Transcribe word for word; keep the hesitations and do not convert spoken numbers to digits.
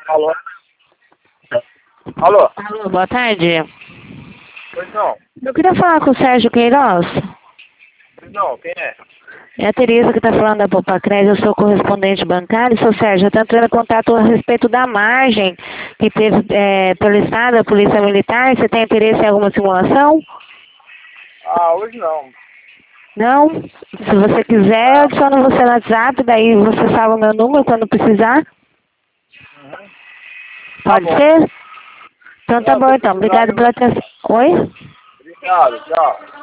Alô? Alô? Alô, boa tarde. Pois não. Eu queria falar com o Sérgio Queiroz. Pois não, quem é? É a Tereza que está falando da Popacred, eu sou correspondente bancário. Seu Sérgio, eu estou entrando em contato a respeito da margem que teve é, pelo Estado, a Polícia Militar. Você tem interesse em alguma simulação? Ah, hoje não. Não? Se você quiser, eu adiciono você no WhatsApp, daí você salva o meu número quando precisar. Uhum. Tá Pode bom. ser? Então tá Não, bom, se então. precisar Obrigado eu... pela atenção. Oi? Obrigado, tchau.